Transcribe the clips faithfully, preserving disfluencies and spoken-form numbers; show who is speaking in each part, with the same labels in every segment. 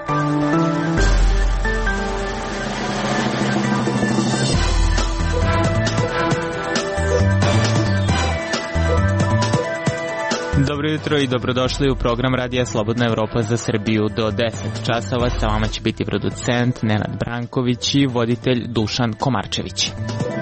Speaker 1: Dobro jutro i dobrodošli u program Radija Slobodna Evropa za Srbiju. Do deset časova sa vama će biti producent Nenad Branković i voditelj Dušan Komarčević.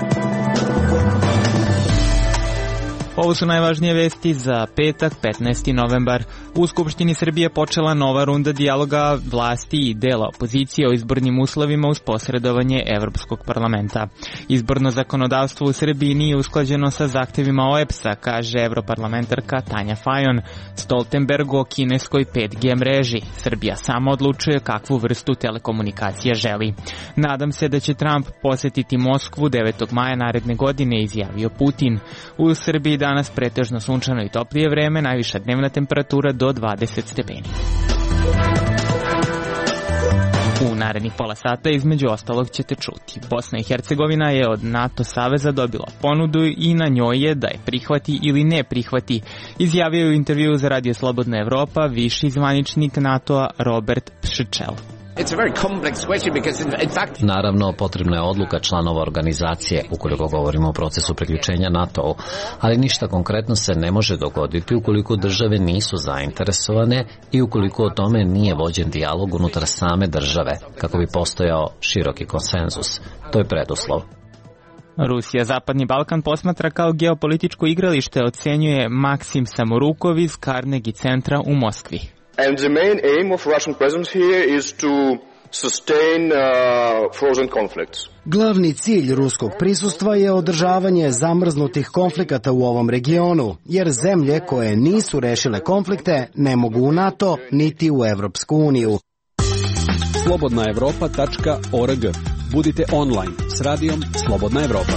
Speaker 1: Ovo su najvažnije vesti za petak, petnaesti novembar. U Skupštini Srbije počela nova runda dijaloga vlasti i dela opozicije o izbornim uslovima uz posredovanje Evropskog parlamenta. Izborno zakonodavstvo u Srbiji nije usklađeno sa zahtevima O E B S-a, kaže evroparlamentarka Tanja Fajon. Stoltenberg o kineskoj pet G mreži. Srbija sama odlučuje kakvu vrstu telekomunikacija želi. Nadam se da će Trump posetiti Moskvu devetog maja naredne godine, izjavio Putin. U Srbiji danas pretežno sunčano i toplije vreme, najviša dnevna temperatura do dvadeset stepeni. U narednih pola sata između ostalog ćete čuti. Bosna i Hercegovina je od NATO saveza dobila ponudu i na njoj je da je prihvati ili ne prihvati, izjavio je u intervju za Radio Slobodna Evropa viši zvaničnik NATO-a Robert Pščel.
Speaker 2: Naravno, potrebna je odluka članova organizacije ukoliko govorimo o procesu priključenja NATO-u, ali ništa konkretno se ne može dogoditi ukoliko države nisu zainteresovane i ukoliko o tome nije vođen dijalog unutar same države, kako bi postojao široki konsenzus. To je preduslov.
Speaker 1: Rusija Zapadni Balkan posmatra kao geopolitičko igralište, ocenjuje Maksim Samorukov iz Carnegie centra u Moskvi.
Speaker 3: And the main aim of Russian presence here is to sustain uh, frozen conflicts.
Speaker 4: Glavni cilj ruskog prisustva je održavanje zamrznutih konflikata u ovom regionu, jer zemlje koje nisu rešile konflikte ne mogu u NATO niti u Evropsku uniju.
Speaker 5: slobodna evropa tačka org. Budite online s radijom Slobodna Evropa.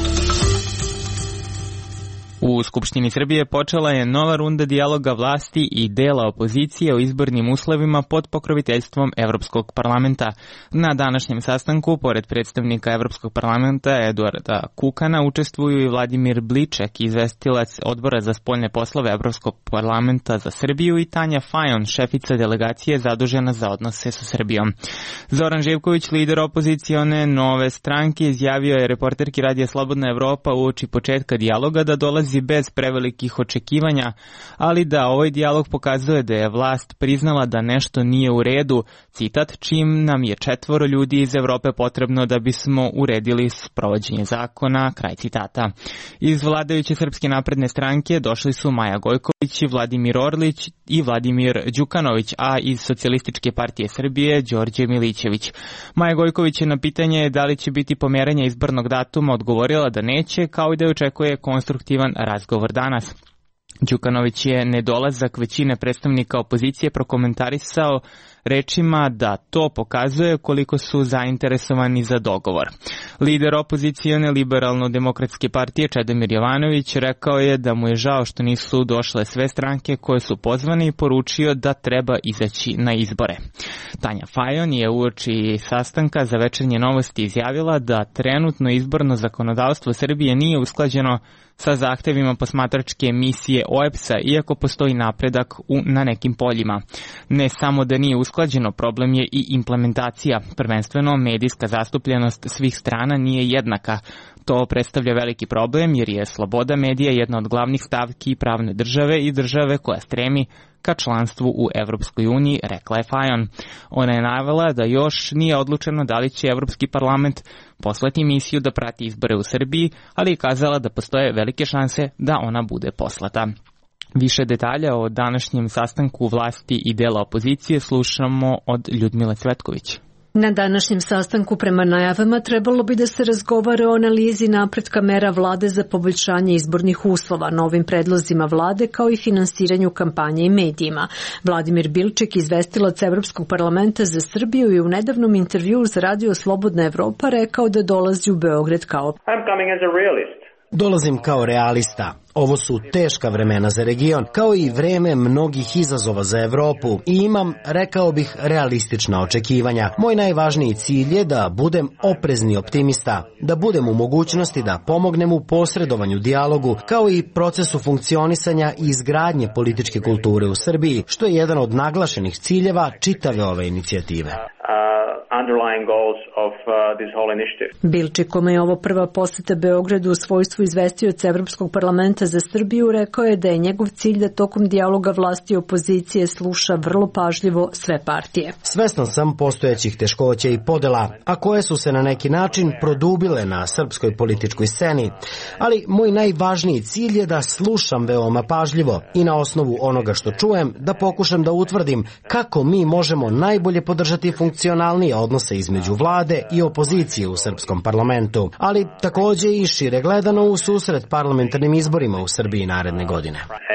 Speaker 1: U Skupštini Srbije počela je nova runda dijaloga vlasti i dela opozicije o izbornim uslovima pod pokroviteljstvom Evropskog parlamenta. Na današnjem sastanku, pored predstavnika Evropskog parlamenta Eduarda Kukana, učestvuju i Vladimir Bliček, izvestilac Odbora za spoljne poslove Evropskog parlamenta za Srbiju, i Tanja Fajon, šefica delegacije zadužena za odnose sa Srbijom. Zoran Živković, lider opozicione Nove stranke, izjavio je reporterki Radija Slobodna Evropa uoči početka dijaloga da dolazi bez prevelikih očekivanja, ali da ovaj dijalog pokazuje da je vlast priznala da nešto nije u redu, citat, čim nam je četvoro ljudi iz Evrope potrebno da bismo uredili sprovođenje zakona, kraj citata. Iz vladajuće Srpske napredne stranke došli su Maja Gojković, Vladimir Orlić i Vladimir Đukanović, a iz Socijalističke partije Srbije Đorđe Milićević. Maja Gojković je na pitanje da li će biti pomeranja izbornog datuma odgovorila da neće, kao i da očekuje konstruktivan razgovor danas. Đukanović je nedolazak većine predstavnika opozicije prokomentarisao rečima da to pokazuje koliko su zainteresovani za dogovor. Lider opozicione liberalno-demokratske partije Čedomir Jovanović rekao je da mu je žao što nisu došle sve stranke koje su pozvane i poručio da treba izaći na izbore. Tanja Fajon je uoči sastanka za Večernje novosti izjavila da trenutno izborno zakonodavstvo Srbije nije usklađeno sa zahtevima posmatračke misije O E B S-a, iako postoji napredak u, na nekim poljima. Ne samo da nije usklađeno, problem je i implementacija. Prvenstveno, medijska zastupljenost svih strana nije jednaka. To predstavlja veliki problem jer je sloboda medija jedna od glavnih stavki pravne države i države koja stremi ka članstvu u Evropskoj uniji, rekla je Fajon. Ona je navela da još nije odlučeno da li će Evropski parlament poslati misiju da prati izbore u Srbiji, ali je kazala da postoje velike šanse da ona bude poslata. Više detalja o današnjem sastanku vlasti i dela opozicije slušamo od Ljudmile Cvetković.
Speaker 6: Na današnjem sastanku prema najavama trebalo bi da se razgovara o analizi napretka mera vlade za poboljšanje izbornih uslova, novim predlozima vlade kao i finansiranju kampanje i medijima. Vladimir Bilček, izvestilac Evropskog parlamenta za Srbiju, je u nedavnom intervjuu za Radio Slobodna Evropa rekao da dolazi u Beograd kao
Speaker 7: I'm coming as a realist.
Speaker 4: Dolazim kao realista. Ovo su teška vremena za region, kao i vreme mnogih izazova za Evropu i imam, rekao bih, realistična očekivanja. Moj najvažniji cilj je da budem oprezni optimista, da budem u mogućnosti da pomognem u posredovanju dijalogu, kao i procesu funkcionisanja i izgradnje političke kulture u Srbiji, što je jedan od naglašenih ciljeva čitave ove inicijative.
Speaker 7: Underlying goals of uh, this whole initiative.
Speaker 6: Bilčik, kome je ovo prva poseta Beogradu u svojstvu izvestioca Evropskog parlamenta za Srbiju, rekao je da je njegov cilj da tokom dijaloga vlasti i opozicije sluša vrlo pažljivo sve partije.
Speaker 4: Svestan sam postojećih teškoća i podela, a koje su se na neki način produbile na srpskoj političkoj sceni. Ali moj najvažniji cilj je da slušam veoma pažljivo i na osnovu onoga što čujem da pokušam da utvrdim kako mi možemo najbolje podržati funkcionalnije odnose između vlade i opozicije u srpskom parlamentu, ali takođe i šire gledano u susret parlamentarnim izborima u Srbiji naredne godine.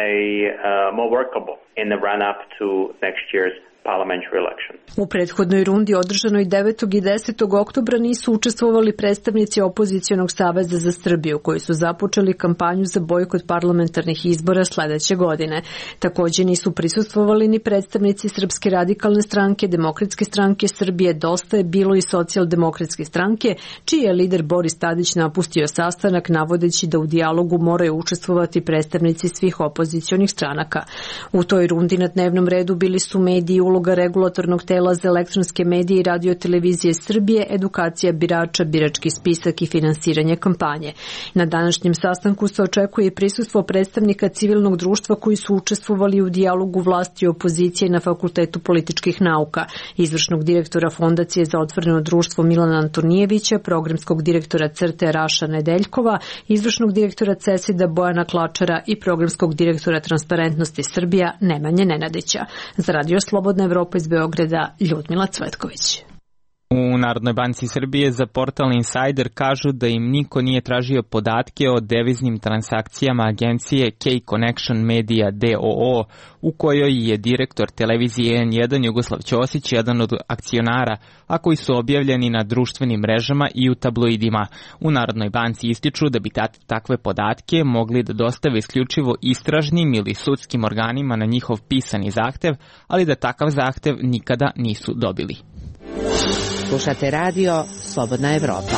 Speaker 6: U prethodnoj rundi održanoj devetog i desetog oktobra nisu učestvovali predstavnici opozicionog saveza za Srbiju, koji su započeli kampanju za bojkot parlamentarnih izbora sledeće godine. Takođe nisu prisustvovali ni predstavnici Srpske radikalne stranke, Demokratske stranke Srbije, Dosta je bilo i Socijaldemokratske stranke, čiji je lider Boris Tadić napustio sastanak navodeći da u dijalogu moraju učestvovati predstavnici svih opozicionih stranaka. U toj rundi na dnevnom redu bili su mediji, uloga regulatornog tela za elektronske medije i radio-televizije Srbije, edukacija birača, birački spisak i finansiranje kampanje. Na današnjem sastanku se očekuje i prisustvo predstavnika civilnog društva koji su učestvovali u dijalogu vlasti i opozicije na Fakultetu političkih nauka, izvršnog direktora Fondacije za otvoreno društvo Milana Antonijevića, programskog direktora Crte Raša Nedeljkova, izvršnog direktora Cesida Bojana Klačara i programskog direktora Transparentnosti Srbija Nemanje Nenadića. Za Radio Slobodna Evropa iz Beograda, Ljudmila Cvetković.
Speaker 1: U Narodnoj banci Srbije za portal Insider kažu da im niko nije tražio podatke o deviznim transakcijama agencije K-Connection Media D O O, u kojoj je direktor televizije N jedan Jugoslav Ćosić jedan od akcionara, a koji su objavljeni na društvenim mrežama i u tabloidima. U Narodnoj banci ističu da bi takve podatke mogli da dostave isključivo istražnim ili sudskim organima na njihov pisani zahtev, ali da takav zahtev nikada nisu dobili.
Speaker 8: Slušate radio Slobodna Evropa.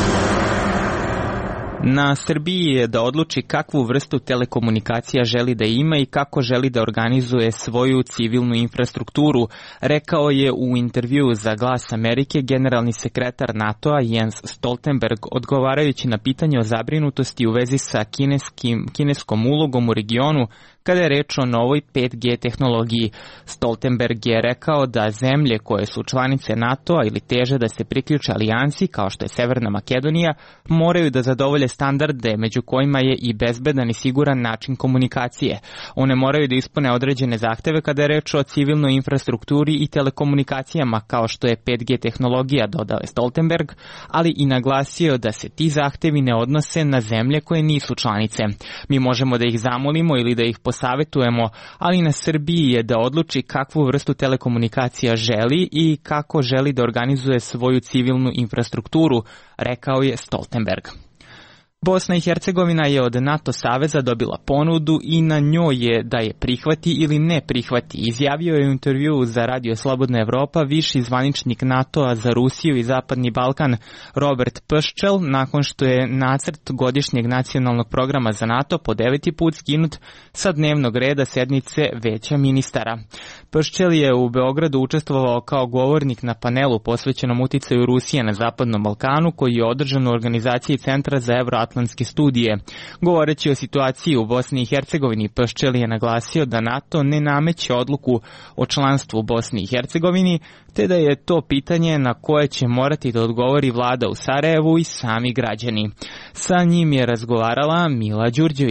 Speaker 1: Na Srbiji je da odluči kakvu vrstu telekomunikacija želi da ima i kako želi da organizuje svoju civilnu infrastrukturu, rekao je u intervjuu za Glas Amerike generalni sekretar NATO-a Jens Stoltenberg, odgovarajući na pitanje o zabrinutosti u vezi sa kineskim, kineskom ulogom u regionu kada je reč o novoj pet G tehnologiji. Stoltenberg je rekao da zemlje koje su članice NATO-a ili teže da se priključe alijansi, kao što je Severna Makedonija, moraju da zadovolje standarde, među kojima je i bezbedan i siguran način komunikacije. One moraju da ispune određene zahteve kada je reč o civilnoj infrastrukturi i telekomunikacijama, kao što je pet G tehnologija, dodao je Stoltenberg, ali i naglasio da se ti zahtevi ne odnose na zemlje koje nisu članice. Mi možemo da ih zamolimo ili da ih posavetujemo, ali na Srbiji je da odluči kakvu vrstu telekomunikacija želi i kako želi da organizuje svoju civilnu infrastrukturu, rekao je Stoltenberg. Bosna i Hercegovina je od NATO saveza dobila ponudu i na njoj je da je prihvati ili ne prihvati. Izjavio je u intervjuu za Radio Slobodna Evropa viši zvaničnik NATO-a za Rusiju i Zapadni Balkan Robert Pščel, nakon što je nacrt godišnjeg nacionalnog programa za NATO po deveti put skinut sa dnevnog reda sednice Veća ministara. Pščel je u Beogradu učestvovao kao govornik na panelu posvećenom uticaju Rusije na Zapadnom Balkanu, koji je održan u organizaciji Centra za evroatlantske studije. Govoreći o situaciji u Bosni i Hercegovini, Pščel je naglasio da NATO ne nameće odluku o članstvu u Bosni i Hercegovini, te da je to pitanje na koje će morati da odgovori vlada u Sarajevu i sami građani. Sa njim je razgovarala Mila Đurđević.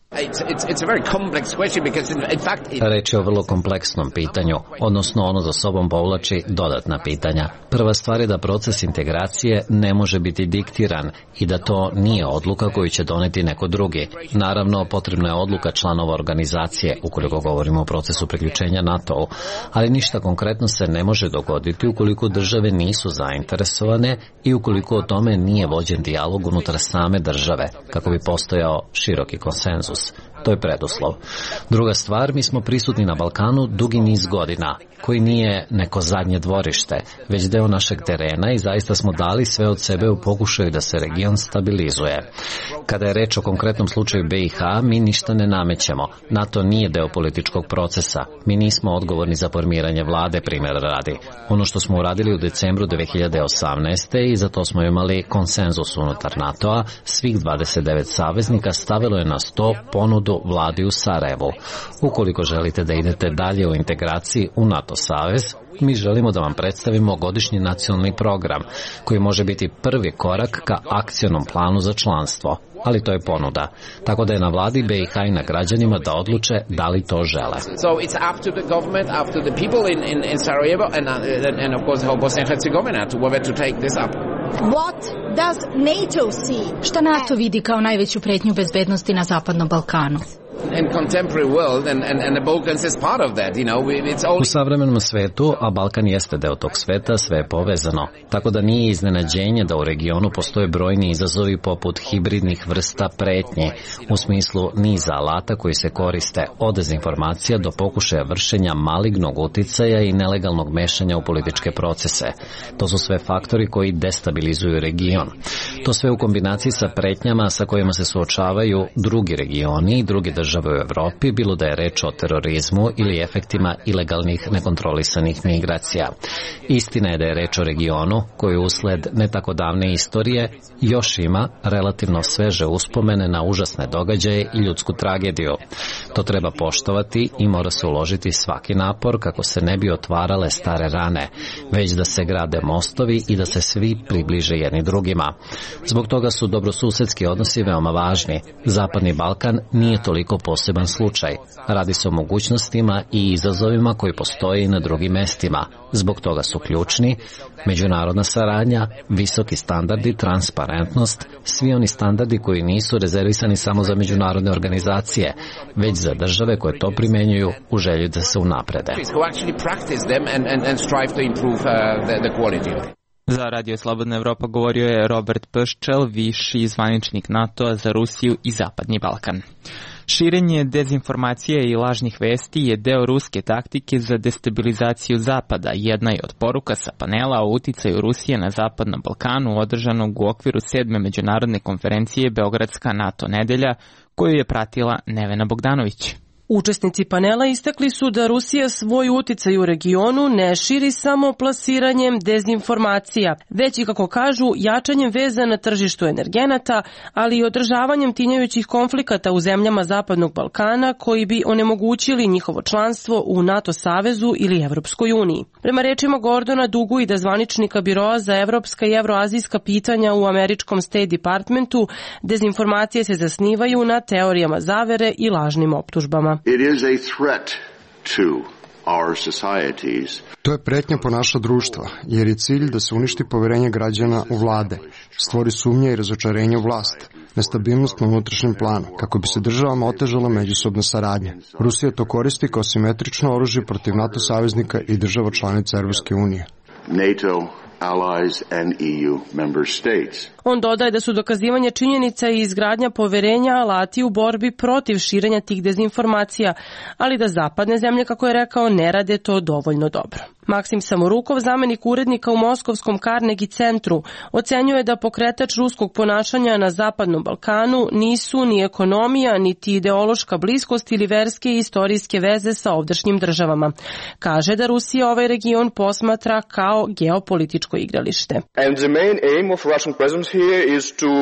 Speaker 2: Reč je o vrlo kompleksnom pitanju, odnosno ono za sobom povlači dodatna pitanja. Prva stvar je da proces integracije ne može biti diktiran i da to nije odluka koju će doneti neko drugi. Naravno, potrebna je odluka članova organizacije, ukoliko govorimo o procesu priključenja NATO-u, ali ništa konkretno se ne može dogoditi ukoliko države nisu zainteresovane i ukoliko o tome nije vođen dijalog unutar same države, kako bi postojao široki konsenzus. To je preduslov. Druga stvar, mi smo prisutni na Balkanu dugi niz godina, koji nije neko zadnje dvorište, već deo našeg terena i zaista smo dali sve od sebe u pokušaju da se region stabilizuje. Kada je reč o konkretnom slučaju B i H, mi ništa ne namećemo. NATO nije deo političkog procesa. Mi nismo odgovorni za formiranje vlade, primjera radi. Ono što smo uradili u decembru dve hiljade osamnaeste. i za to smo imali konsenzus unutar NATO-a, svih dvadeset devet saveznika stavilo je na sto ponudu vladi u Sarajevu. Ukoliko želite da idete dalje u integraciji u NATO savez, mi želimo da vam predstavimo godišnji nacionalni program, koji može biti prvi korak ka akcionom planu za članstvo. Ali to je ponuda. Tako da je na vladi B i H i na građanima da odluče da li to žele.
Speaker 9: So it's up to the government, up to the people in, in, in Sarajevo and, uh, and of course Bosnia and Herzegovina to whether to take this up.
Speaker 10: What does NATO see? Šta NATO vidi kao najveću pretnju bezbednosti na Zapadnom Balkanu?
Speaker 2: U savremenom svetu, a Balkan jeste deo tog sveta, sve je povezano. Tako da nije iznenađenje da u regionu postoje brojni izazovi poput hibridnih vrsta pretnje, u smislu niza alata koji se koriste od dezinformacija do pokušaja vršenja malignog uticaja i nelegalnog mešanja u političke procese. To su sve faktori koji destabilizuju region. To sve u kombinaciji sa pretnjama sa kojima se suočavaju drugi regioni i drugi države u Evropi, bilo da je reč o terorizmu ili efektima ilegalnih nekontrolisanih migracija. Istina je da je reč o regionu koji usled ne tako davne istorije još ima relativno sveže uspomene na užasne događaje i ljudsku tragediju. To treba poštovati i mora se uložiti svaki napor kako se ne bi otvarale stare rane, već da se grade mostovi i da se svi približe jedni drugima. Zbog toga su dobrosusedski odnosi veoma važni. Zapadni Balkan nije toliko poseban slučaj. Radi se o mogućnostima i izazovima koji postoje i na drugim mestima. Zbog toga su ključni međunarodna saradnja, visoki standardi, transparentnost, svi oni standardi koji nisu rezervisani samo za međunarodne organizacije, već za države koje to primenjuju u želji da se unaprede.
Speaker 1: Za Radio Slobodna Evropa govorio je Robert Pščel, viši zvaničnik NATO-a za Rusiju i Zapadni Balkan. Širenje dezinformacije i lažnih vesti je deo ruske taktike za destabilizaciju Zapada. Jedna je od poruka sa panela o uticaju Rusije na Zapadnom Balkanu održanog u okviru sedme međunarodne konferencije Beogradska NATO nedelja, koju je pratila Nevena Bogdanović.
Speaker 11: Učesnici panela istakli su da Rusija svoj uticaj u regionu ne širi samo plasiranjem dezinformacija, već i, kako kažu, jačanjem veza na tržištu energenata, ali i održavanjem tinjajućih konflikata u zemljama Zapadnog Balkana koji bi onemogućili njihovo članstvo u NATO savezu ili Evropskoj uniji. Prema rečima Gordona Duguida, zvaničnika Biroa za evropska i evroazijska pitanja u američkom State Departmentu, dezinformacije se zasnivaju na teorijama zavere i lažnim optužbama.
Speaker 12: It is a threat to our societies.
Speaker 13: To je pretnja po naša društva, jer je cilj da se uništi poverenje građana u vlade, stvori sumnje i razočarenje u vlast, nestabilnost na unutrašnjem planu, kako bi se državama otežala međusobna saradnja. Rusija to koristi kao simetrično oružje protiv NATO saveznika i država članica Evropske unije.
Speaker 12: NATO allies and E U member states.
Speaker 11: On dodaje da su dokazivanje činjenica i izgradnja poverenja alati u borbi protiv širenja tih dezinformacija, ali da zapadne zemlje, kako je rekao, ne rade to dovoljno dobro. Maksim Samorukov, zamenik urednika u Moskovskom Carnegie centru, ocenjuje da pokretač ruskog ponašanja na Zapadnom Balkanu nisu ni ekonomija, niti ideološka bliskost ili verske i istorijske veze sa ovdašnjim državama. Kaže da Rusija ovaj region posmatra kao geopolitičko igralište.
Speaker 3: And the main aim of Russian presence here is to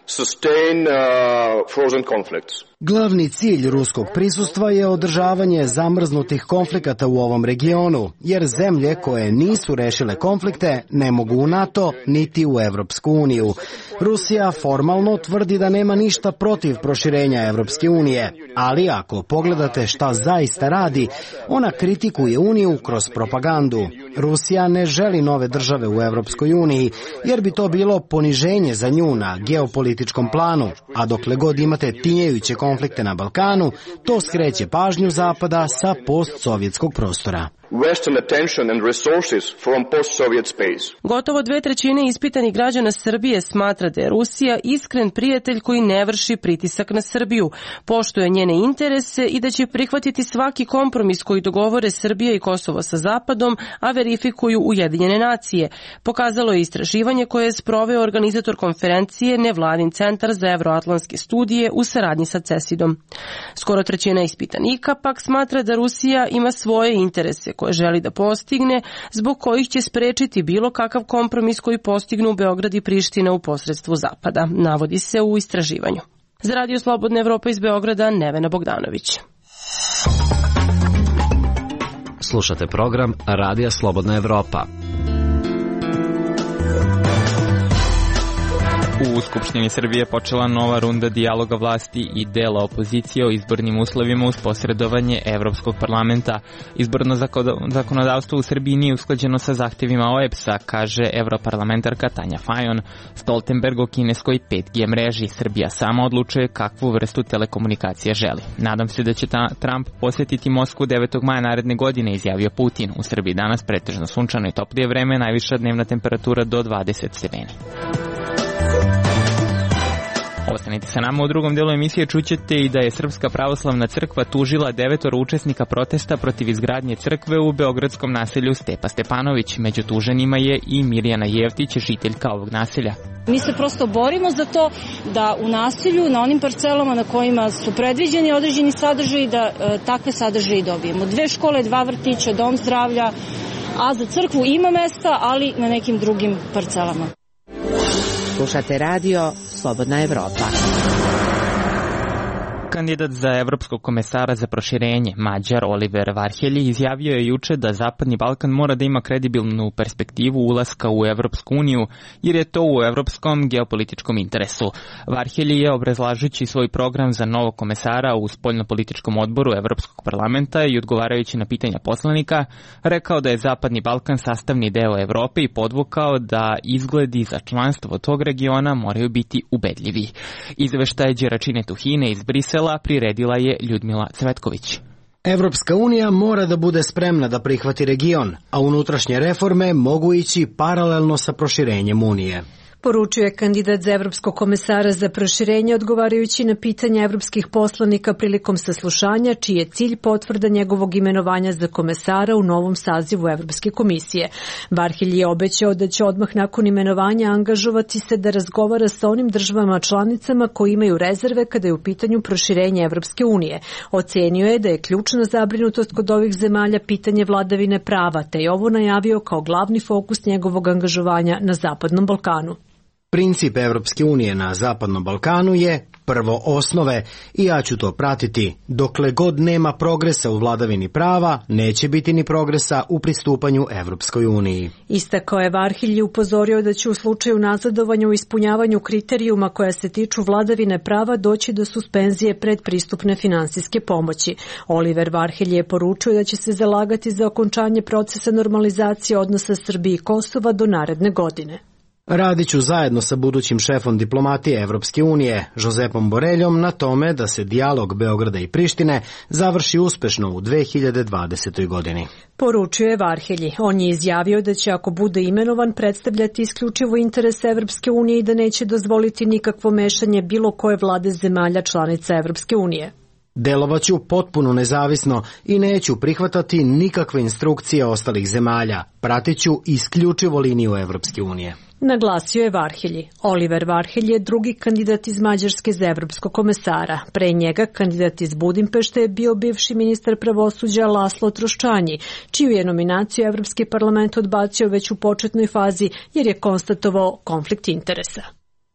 Speaker 3: sustain uh, frozen conflicts.
Speaker 4: Glavni cilj ruskog prisustva je održavanje zamrznutih konflikata u ovom regionu, jer zemlje koje nisu rešile konflikte ne mogu u NATO niti u Evropsku uniju. Rusija formalno tvrdi da nema ništa protiv proširenja Evropske unije, ali ako pogledate šta zaista radi, ona kritikuje Uniju kroz propagandu. Rusija ne želi nove države u Evropskoj uniji, jer bi to bilo poniženje za nju na geopolitičkom planu, a dokle god imate tinjajuće konflikte na Balkanu, to skreće pažnju Zapada sa postsovjetskog prostora.
Speaker 3: Western attention and resources from post-Soviet space.
Speaker 11: Gotovo dve trećine ispitanih građana Srbije smatra da je Rusija iskren prijatelj koji ne vrši pritisak na Srbiju, poštuje njene interese i da će prihvatiti svaki kompromis koji dogovore Srbija i Kosovo sa Zapadom, a verifikuju Ujedinjene nacije. Pokazalo je istraživanje koje je sproveo organizator konferencije Nevladin centar za evroatlantske studije u saradnji sa CESID-om. Skoro trećina ispitanika pak smatra da Rusija ima svoje interese koje želi da postigne, zbog kojih će sprečiti bilo kakav kompromis koji postignu Beograd i Priština u posredstvu Zapada, navodi se u istraživanju. Za Radio Slobodna Evropa iz Beograda, Nevena Bogdanović.
Speaker 2: Slušate program Radija Slobodna Evropa.
Speaker 1: U Skupštini Srbije počela nova runda dijaloga vlasti i dela opozicije o izbornim uslovima uz posredovanje Evropskog parlamenta. Izborno zakonodavstvo u Srbiji nije usklađeno sa zahtjevima O E B S-a, kaže europarlamentarka Tanja Fajon. Stoltenberg o kineskoj pet G mreži. Srbija sama odlučuje kakvu vrstu telekomunikacije želi. Nadam se da će ta Trump posjetiti Moskvu devetog maja naredne godine, izjavio Putin. U Srbiji danas pretežno sunčano i toplije vreme, najviša dnevna temperatura do dvadeset stepeni. Ostanite sa nama, u drugom delu emisije čućete i da je Srpska pravoslavna crkva tužila devetoro učesnika protesta protiv izgradnje crkve u beogradskom naselju Stepa Stepanović. Među tuženima je i Mirjana Jevtić, žiteljka ovog naselja.
Speaker 14: Mi se prosto borimo za to da u naselju, na onim parcelama na kojima su predviđeni određeni sadržaji, da e, takve sadržaje i dobijemo. Dve škole, dva vrtića, dom zdravlja, a za crkvu ima mesta, ali na nekim drugim parcelama.
Speaker 8: Slušate radio Slobodna Evropa.
Speaker 1: Kandidat za evropskog komesara za proširenje, Mađar Oliver Varhelji, izjavio je juče da Zapadni Balkan mora da ima kredibilnu perspektivu ulaska u Evropsku uniju, jer je to u evropskom geopolitičkom interesu. Varhelji je, obrazlažući svoj program za novog komesara u spoljnopolitičkom odboru Evropskog parlamenta i odgovarajući na pitanja poslanika, rekao da je Zapadni Balkan sastavni deo Evrope i podvukao da izgledi za članstvo tog regiona moraju biti ubedljivi. Izveštaj Đeračine Tuhine iz Brisela priredila je Ljudmila Cvetković.
Speaker 4: Evropska unija mora da bude spremna da prihvati region, a unutrašnje reforme mogu ići paralelno sa proširenjem Unije.
Speaker 6: Poručuje kandidat za evropskog komesara za proširenje odgovarajući na pitanja evropskih poslanika prilikom saslušanja, čiji je cilj potvrda njegovog imenovanja za komesara u novom sazivu Evropske komisije. Varhelji je obećao da će odmah nakon imenovanja angažovati se da razgovara sa onim državama članicama koji imaju rezerve kada je u pitanju proširenje Evropske unije. Ocenio je da je ključna zabrinutost kod ovih zemalja pitanje vladavine prava, te je ovo najavio kao glavni fokus njegovog angažovanja na Zapadnom Balkanu.
Speaker 4: Princip Evropske unije na Zapadnom Balkanu je prvo osnove i ja ću to pratiti. Dokle god nema progresa u vladavini prava, neće biti ni progresa u pristupanju Evropskoj uniji.
Speaker 6: Istakao je Varhelji upozorio da će u slučaju nazadovanja u ispunjavanju kriterijuma koja se tiču vladavine prava doći do suspenzije predpristupne finansijske pomoći. Oliver Varhelji je poručio da će se zalagati za okončanje procesa normalizacije odnosa Srbije i Kosova do naredne godine.
Speaker 4: Radit ću zajedno sa budućim šefom diplomatije Evropske unije, Josepom Boreljom, na tome da se dijalog Beograda i Prištine završi uspešno u dve hiljade dvadesetoj godini.
Speaker 6: Poručio je Varhelji. On je izjavio da će, ako bude imenovan, predstavljati isključivo interes Evropske unije i da neće dozvoliti nikakvo mešanje bilo koje vlade zemalja članica Evropske unije.
Speaker 4: Delovaću potpuno nezavisno i neću prihvatati nikakve instrukcije ostalih zemalja. Pratit ću isključivo liniju Evropske unije.
Speaker 6: Naglasio je Varhelji. Oliver Varhelji je drugi kandidat iz Mađarske za evropskog komesara. Pre njega kandidat iz Budimpešte je bio bivši ministar pravosuđa Laslo Troščanji, čiju je nominaciju Evropski parlament odbacio već u početnoj fazi jer je konstatovao konflikt interesa.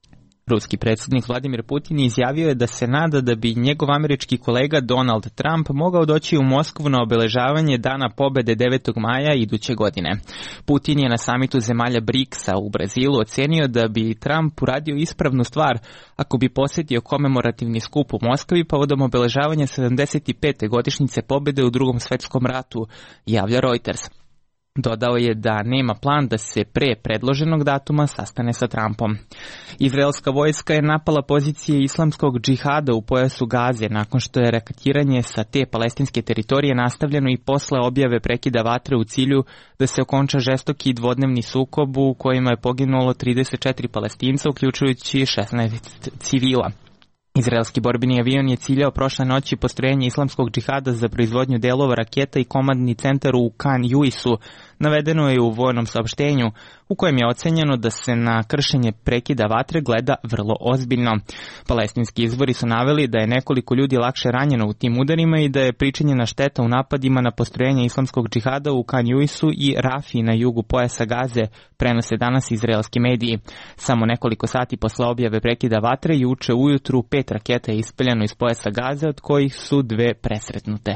Speaker 1: Ruski predsjednik Vladimir Putin izjavio je da se nada da bi njegov američki kolega Donald Trump mogao doći u Moskvu na obeležavanje Dana pobede devetog maja iduće godine. Putin je na samitu zemalja briksa u Brazilu ocenio da bi Trump uradio ispravnu stvar ako bi posjetio komemorativni skup u Moskvi povodom obeležavanja sedamdeset pete godišnjice pobede u Drugom svetskom ratu, javlja Reuters. Dodao je da nema plan da se pre predloženog datuma sastane sa Trumpom. Izraelska vojska je napala pozicije islamskog džihada u pojasu Gaze nakon što je raketiranje sa te palestinske teritorije nastavljeno i posle objave prekida vatre u cilju da se okonča žestoki dvodnevni sukob u kojima je poginulo trideset četiri Palestinca, uključujući šesnaest civila. Izraelski borbeni avion je ciljao prošle noći postrojenje islamskog džihada za proizvodnju delova raketa i komandni centar u Kan Juisu, navedeno je u vojnom saopštenju, u kojem je ocenjeno da se na kršenje prekida vatre gleda vrlo ozbiljno. Palestinski izvori su naveli da je nekoliko ljudi lakše ranjeno u tim udarima i da je pričinjena šteta u napadima na postrojenje islamskog džihada u Kan Juisu i Rafi na jugu pojasa Gaze, prenose danas izraelski mediji. Samo nekoliko sati posle objave prekida vatre, juče ujutru pet raketa je ispeljano iz pojasa Gaze, od kojih su dve presretnute.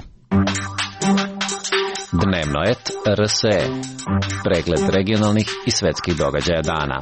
Speaker 2: Dnevnoet R S E. Pregled regionalnih i svetskih događaja dana.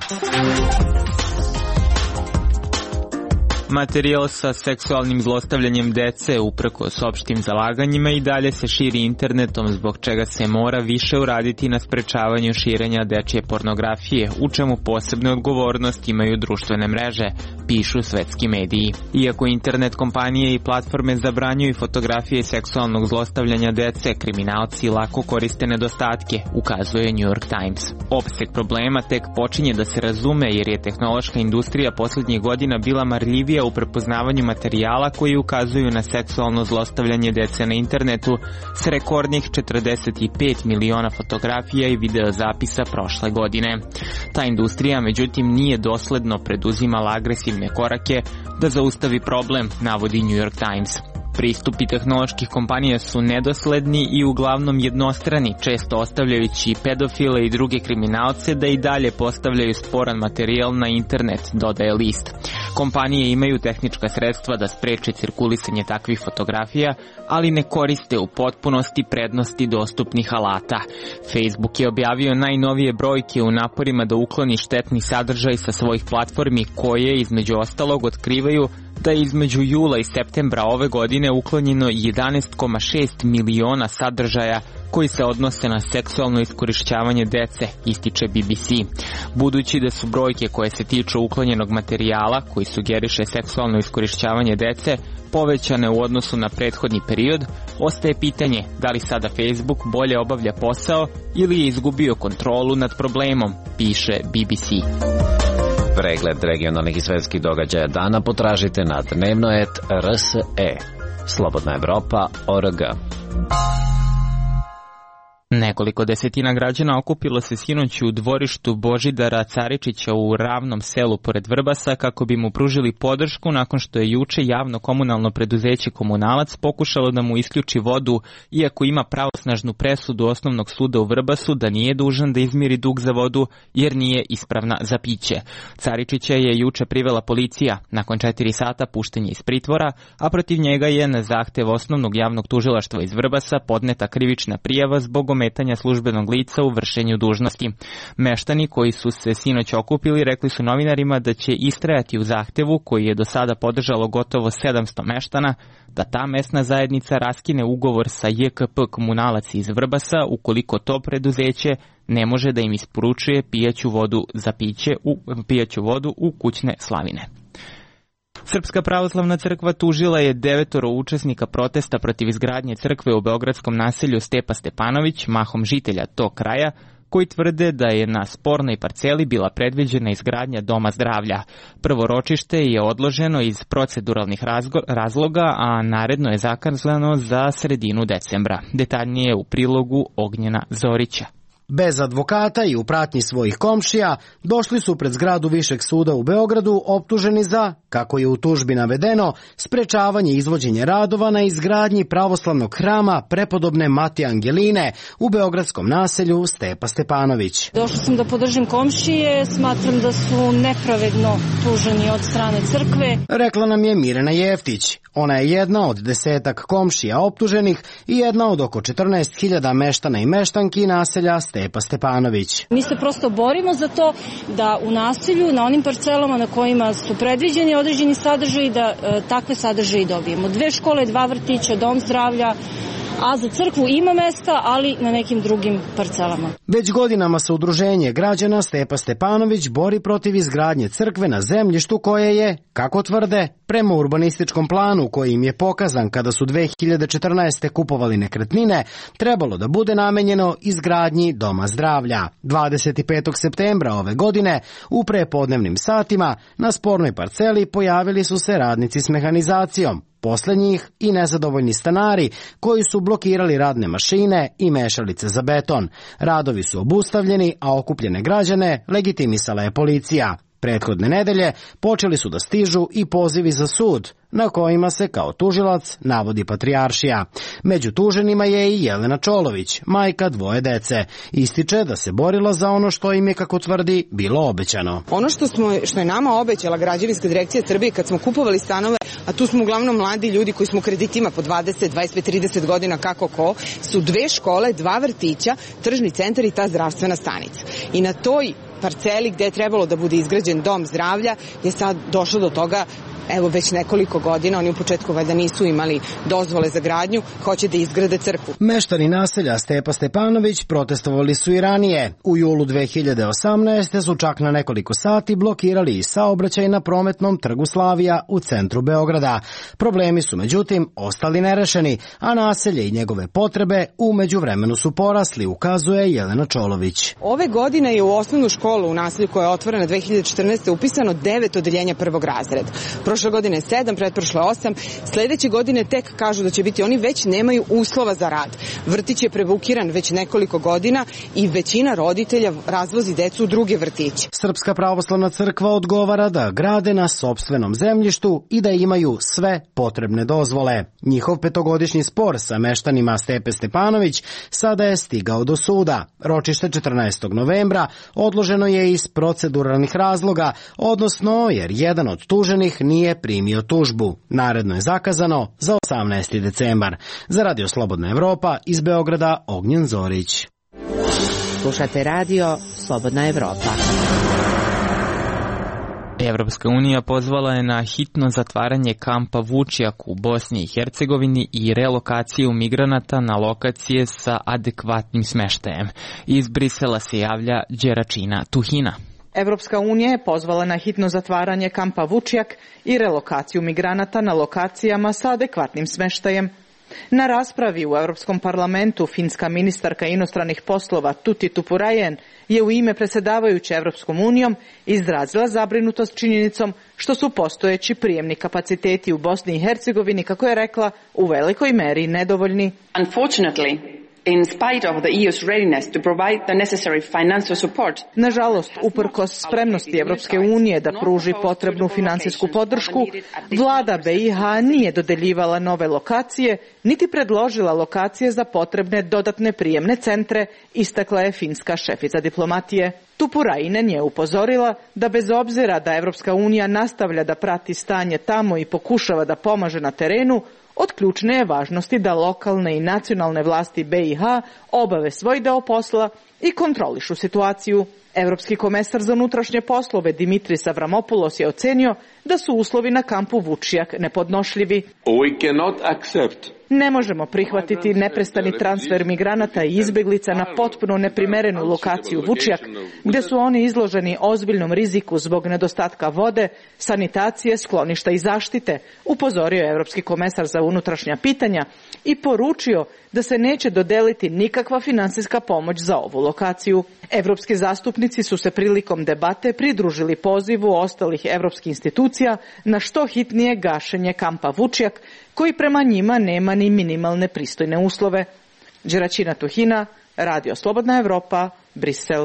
Speaker 1: Materijal sa seksualnim zlostavljanjem dece uprkos opštim zalaganjima i dalje se širi internetom, zbog čega se mora više uraditi na sprečavanju širenja dečje pornografije, u čemu posebnu odgovornost imaju društvene mreže, pišu svetski mediji. Iako internet kompanije i platforme zabranjuju fotografije seksualnog zlostavljanja dece, kriminalci lako koriste nedostatke, ukazuje New York Times. Opseg problema tek počinje da se razume jer je tehnološka industrija posljednjih godina bila marljivija u prepoznavanju materijala koji ukazuju na seksualno zlostavljanje dece na internetu s rekordnih četrdeset pet miliona fotografija i videozapisa prošle godine. Ta industrija, međutim, nije dosledno preduzimala agresivne korake da zaustavi problem, navodi New York Times. Pristupi tehnoloških kompanija su nedosledni i uglavnom jednostrani, često ostavljajući pedofile i druge kriminalce da i dalje postavljaju sporan materijal na internet, dodaje list. Kompanije imaju tehnička sredstva da spreče cirkulisanje takvih fotografija, ali ne koriste u potpunosti prednosti dostupnih alata. Facebook je objavio najnovije brojke u naporima da ukloni štetni sadržaj sa svojih platformi koje, između ostalog, otkrivaju da je između jula i septembra ove godine uklonjeno jedanaest zarez šest miliona sadržaja koji se odnose na seksualno iskorišćavanje dece, ističe B B C. Budući da su brojke koje se tiču uklonjenog materijala, koji sugeriše seksualno iskorišćavanje dece, povećane u odnosu na prethodni period, ostaje pitanje da li sada Facebook bolje obavlja posao ili je izgubio kontrolu nad problemom, piše B B C.
Speaker 2: Pregled regionalnih i svetskih događaja dana potražite na Dnevnoet R S E. Slobodna Evropa O R G.
Speaker 1: Nekoliko desetina građana okupilo se sinoć u dvorištu Božidara Caričića u Ravnom selu pored Vrbasa kako bi mu pružili podršku nakon što je juče javno komunalno preduzeće Komunalac pokušalo da mu isključi vodu, iako ima pravosnažnu presudu Osnovnog suda u Vrbasu da nije dužan da izmiri dug za vodu jer nije ispravna za piće. Caričića je juče privela policija. Nakon četiri sata pušten je iz pritvora, a protiv njega je na zahtev Osnovnog javnog tužilaštva iz Vrbasa podneta krivična prijava zbog ometanja službenog lica u vršenju dužnosti. Meštani koji su se sinoć okupili rekli su novinarima da će istrajati u zahtevu koji je do sada podržalo gotovo sedamsto meštana, da ta mesna zajednica raskine ugovor sa J K P Komunalac iz Vrbasa ukoliko to preduzeće ne može da im isporučuje pijaću vodu za piće u pijaću vodu u kućne slavine. Srpska pravoslavna crkva tužila je devetoro učesnika protesta protiv izgradnje crkve u beogradskom naselju Stepa Stepanović, mahom žitelja tog kraja, koji tvrde da je na spornoj parceli bila predviđena izgradnja doma zdravlja. Prvo ročište je odloženo iz proceduralnih razloga, a naredno je zakazano za sredinu decembra. Detaljnije u prilogu Ognjena Zorića.
Speaker 4: Bez advokata i u pratnji svojih komšija došli su pred zgradu Višeg suda u Beogradu optuženi za, kako je u tužbi navedeno, sprečavanje izvođenja radova na izgradnji pravoslavnog hrama prepodobne Matije Angeline u beogradskom naselju Stepa Stepanović.
Speaker 14: Došla sam da podržim komšije, smatram da su nepravedno tuženi od strane crkve.
Speaker 4: Rekla nam je Mirena Jeftić. Ona je jedna od desetak komšija optuženih i jedna od oko četrnaest hiljada meštana i meštanki naselja Stepa Stepanović.
Speaker 14: Mi se prosto borimo za to da u naselju, na onim parcelama na kojima su predviđeni određeni sadržaji, da e, takve sadržaje dobijemo. Dve škole, dva vrtića, dom zdravlja, a za crkvu ima mesta, ali na nekim drugim parcelama.
Speaker 4: Već godinama se udruženje građana Stepa Stepanović bori protiv izgradnje crkve na zemljištu koje je, kako tvrde, prema urbanističkom planu koji im je pokazan kada su dve hiljade četrnaeste. kupovali nekretnine, trebalo da bude namenjeno izgradnji doma zdravlja. dvadeset petog septembra ove godine, u prepodnevnim satima, na spornoj parceli pojavili su se radnici s mehanizacijom. Posle njih i nezadovoljni stanari koji su blokirali radne mašine i mešalice za beton. Radovi su obustavljeni, a okupljene građane legitimisala je policija. Prethodne nedelje počeli su da stižu i pozivi za sud, na kojima se kao tužilac navodi patrijaršija. Među tuženima je i Jelena Čolović, majka dvoje dece. Ističe da se borila za ono što im je, kako tvrdi, bilo obećano.
Speaker 15: Ono što, smo, što je nama obećala građevinska direkcija Srbije kad smo kupovali stanove, a tu smo uglavnom mladi ljudi koji smo kreditima po dvadeset, dvadeset pet, trideset godina kako ko, su dve škole, dva vrtića, tržni centar i ta zdravstvena stanica. I na toj parceli gde je trebalo da bude izgrađen dom zdravlja je sad došlo do toga, evo već nekoliko godina, oni u početku valjda nisu imali dozvole za gradnju, hoće da izgrade crkvu.
Speaker 4: Meštani naselja Stepa Stepanović protestovali su i ranije. U julu dve hiljade osamnaeste. su čak na nekoliko sati blokirali i saobraćaj na prometnom trgu Slavija u centru Beograda. Problemi su međutim ostali nerešeni, a naselje i njegove potrebe u međuvremenu su porasli, ukazuje Jelena Čolović.
Speaker 15: Ove godine je u osnovnu školu u naselju koja je otvorena dve hiljade četrnaeste. upisano devet odeljenja prvog razreda. Prošle godine sedam, pretprošle osam, sledeće godine tek kažu da će biti, oni već nemaju uslova za rad. Vrtić je prebukiran već nekoliko godina i većina roditelja razvozi decu u druge vrtiće.
Speaker 4: Srpska pravoslavna crkva odgovara da grade na sopstvenom zemljištu i da imaju sve potrebne dozvole. Njihov petogodišnji spor sa meštanima Stepe Stepanović sada je stigao do suda. Ročište četrnaestog novembra odloženo je iz proceduralnih razloga, odnosno jer jedan od tuženih nije primio tužbu. Naredno je zakazano za osamnaesti decembar. Za Radio Slobodna Evropa iz Beograda, Ognjen Zorić.
Speaker 8: Slušate radio Slobodna Evropa.
Speaker 1: Evropska unija pozvala je na hitno zatvaranje kampa Vučjak u Bosni i Hercegovini i relokaciju migranata na lokacije sa adekvatnim smeštajem. Iz Brisela se javlja Đeračina Tuhina.
Speaker 16: Evropska unija je pozvala na hitno zatvaranje kampa Vučjak i relokaciju migranata na lokacijama sa adekvatnim smeštajem. Na raspravi u Evropskom parlamentu finska ministarka inostranih poslova Tuti Tupurainen je u ime predsjedavajuće Evropskom unijom izrazila zabrinutost činjenicom što su postojeći prijemni kapaciteti u Bosni i Hercegovini, kako je rekla, u velikoj meri nedovoljni.
Speaker 17: Unfortunately, in spite of the E U's readiness to provide the necessary financial support.
Speaker 16: Nažalost, uprkos spremnosti Evropske unije da pruži potrebnu finansijsku podršku, vlada B i H nije dodeljivala nove lokacije, niti predložila lokacije za potrebne dodatne prijemne centre, istakla je finska šefica diplomatije. Tupurainen je upozorila da bez obzira da Evropska unija nastavlja da prati stanje tamo i pokušava da pomaže na terenu, od ključne je važnosti da lokalne i nacionalne vlasti B i H obave svoj deo posla i kontrolišu situaciju. Evropski komesar za unutrašnje poslove Dimitris Avramopoulos je ocenio da su uslovi na kampu Vučjak nepodnošljivi.
Speaker 18: We cannot accept
Speaker 16: Ne možemo prihvatiti neprestani transfer migranata i izbeglica na potpuno neprimerenu lokaciju Vučjak, gde su oni izloženi ozbiljnom riziku zbog nedostatka vode, sanitacije, skloništa i zaštite, upozorio je Evropski komesar za unutrašnja pitanja i poručio da se neće dodeliti nikakva finansijska pomoć za ovu lokaciju. Evropski zastupnici su se prilikom debate pridružili pozivu ostalih evropskih institucija na što hitnije gašenje kampa Vučjak, koji prema njima nema ni minimalne pristojne uslove. Đeračina Tuhina, Radio Slobodna Evropa, Brisel.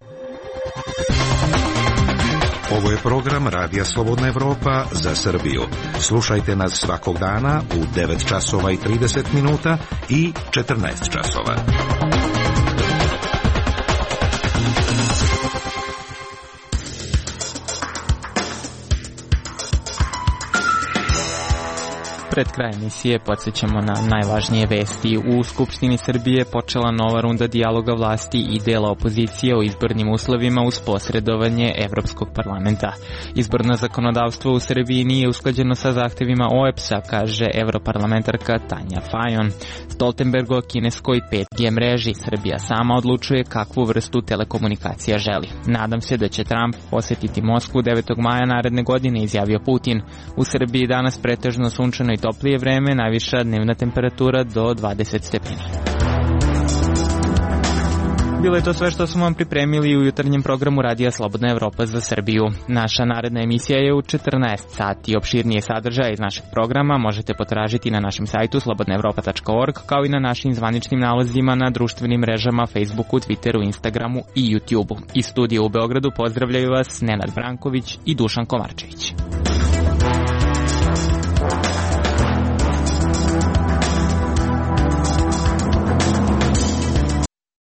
Speaker 19: Ovo je program Radija Slobodna Evropa za Srbiju. Slušajte nas svakog dana u devet časova i trideset minuta i četrnaest časova.
Speaker 1: Pred kraj emisije podsjećamo na najvažnije vesti. U Skupštini Srbije počela nova runda dijaloga vlasti i dela opozicije o izbornim uslovima uz posredovanje Evropskog parlamenta. Izborno zakonodavstvo u Srbiji nije usklađeno sa zahtevima O E B S-a, kaže europarlamentarka Tanja Fajon. Stoltenberg o kineskoj pet G mreži. Srbija sama odlučuje kakvu vrstu telekomunikacija želi. Nadam se da će Trump posetiti Moskvu devetog maja naredne godine, izjavio Putin. U Srbiji danas pretežno sunčano i toplije vreme, najviša dnevna temperatura do dvadeset stepeni. Bilo je to sve što smo vam pripremili u jutarnjem programu Radija Slobodna Evropa za Srbiju. Naša naredna emisija je u četrnaest sati. Opširnije sadržaje iz našeg programa možete potražiti na našem sajtu slobodna evropa tačka org, kao i na našim zvaničnim nalazima na društvenim mrežama Facebooku, Twitteru, Instagramu i YouTubeu. Iz studija u Beogradu pozdravljaju vas Nenad Branković i Dušan Komarčević.